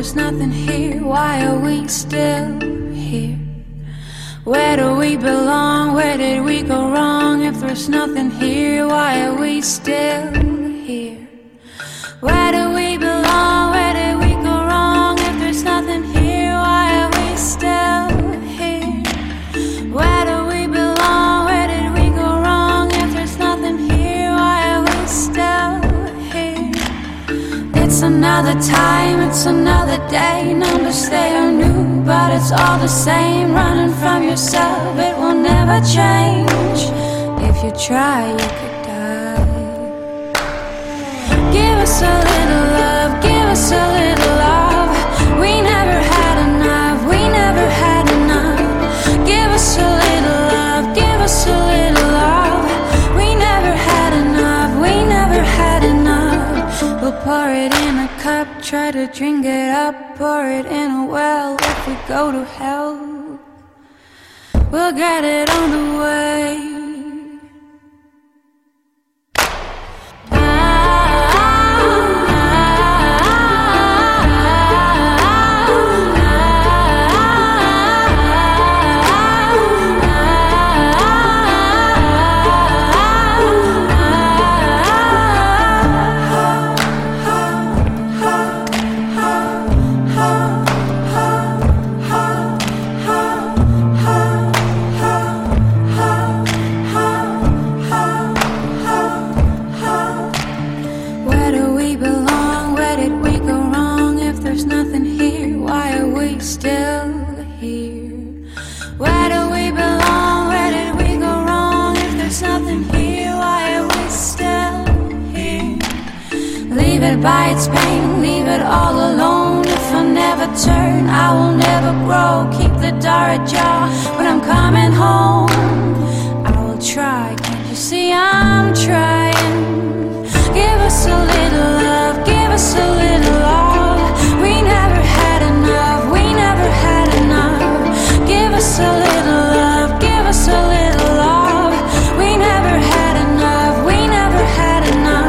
there's nothing here? Why are we still here? Where do we belong? Where did we go wrong? If there's nothing here, why are we still here? Where do we belong? Where did we go wrong? If there's nothing here, why are we still here? Where do we belong? Where did we go wrong? If there's nothing here, why are we still here? It's another time, it's another day. Numbers they are new, but it's all the same. Running from yourself, it will never change. If you try, you could die. Give us a little love, give us a little love. We never had enough, we never had enough. Give us a little love, give us a little love. We never had enough, we never had enough. We'll pour it in a cup, try to drink it up. Pour it in a well, if we go to hell, we'll get it on the way. By its pain, leave it all alone. If I never turn, I will never grow. Keep the door ajar when I'm coming home. I will try, can't you see I'm trying? Give us a little love, give us a little love. We never had enough, we never had enough. Give us a little love, give us a little love. We never had enough, we never had enough.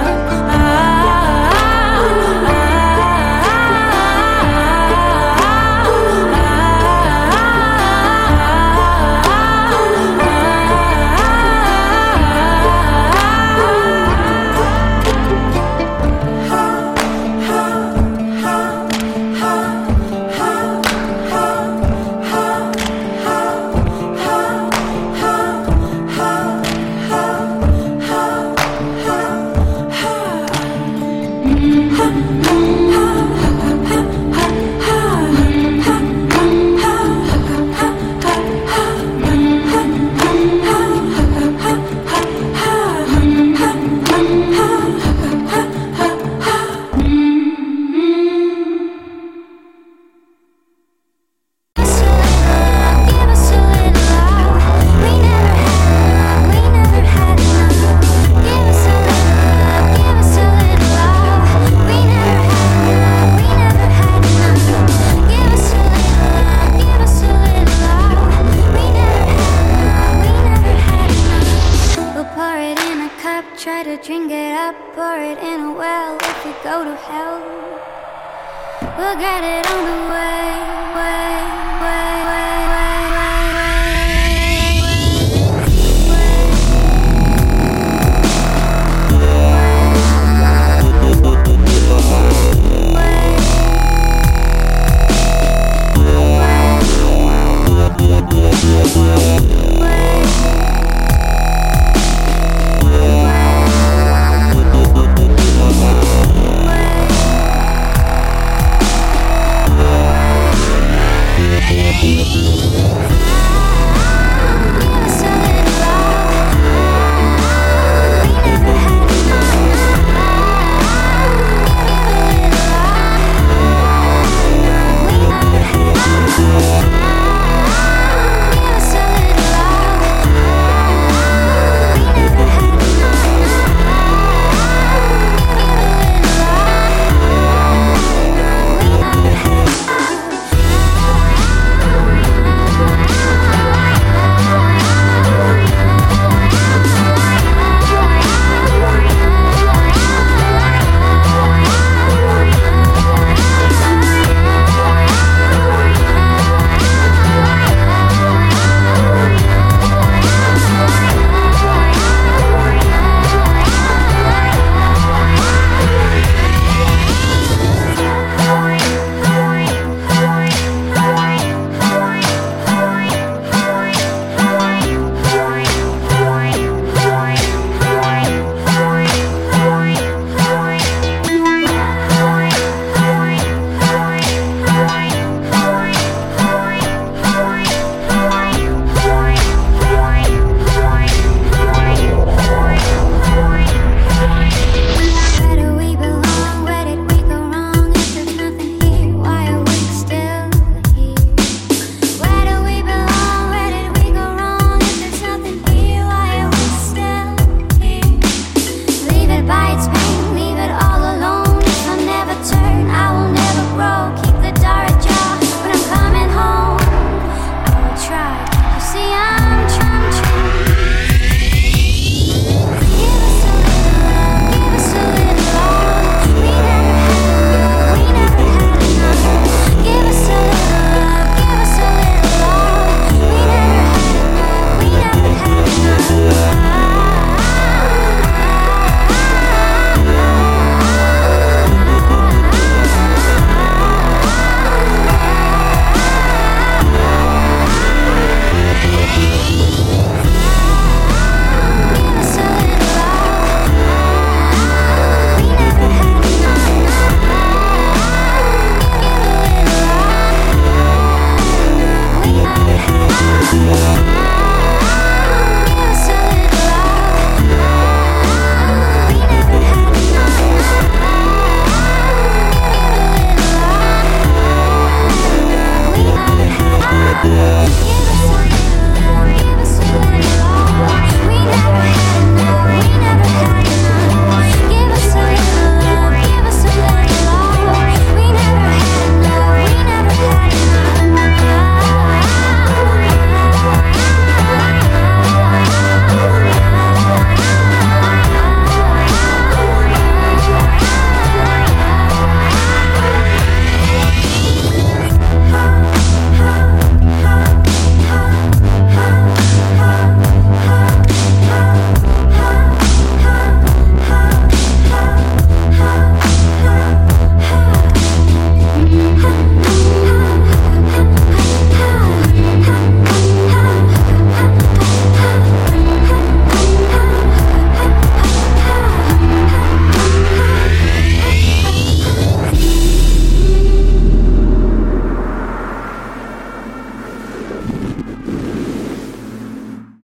I